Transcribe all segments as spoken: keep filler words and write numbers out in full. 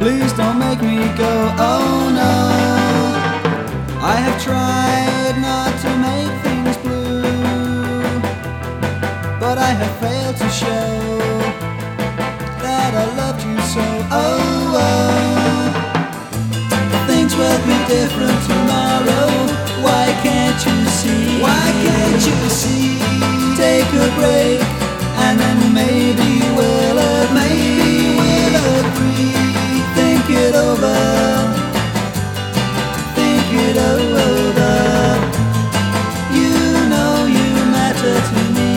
Please don't make me go, oh no. I have tried not to make things blue, but I have failed to show that I loved you so, oh, oh. Things will be different tomorrow. Why can't you see? Why can't you see? Take a break, and then maybe we'll, uh, maybe we'll agree. Think it over, think it over. You know you matter to me.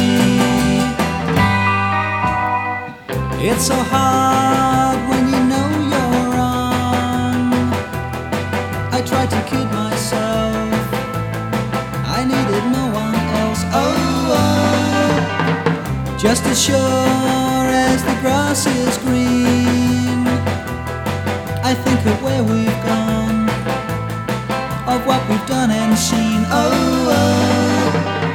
It's so hard when you know you're wrong. I tried to kid myself, I needed no one else, oh, oh. Just as sure as the grass is green, I think of where we've gone, of what we've done and seen, oh, oh.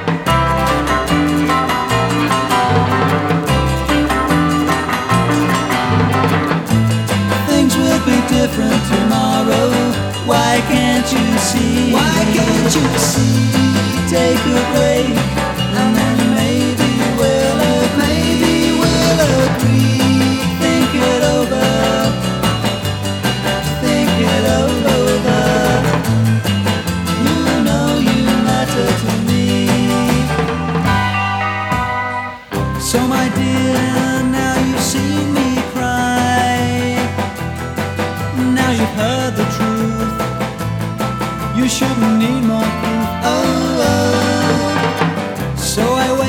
Things will be different tomorrow. Why can't you see? Why can't you see? Take a break, and then maybe we'll, uh, maybe we'll agree. Think it over, think it over. You know you matter to me. So my dear, now you've seen me cry. Now you've heard the truth. You shouldn't need more proof, oh, oh. So I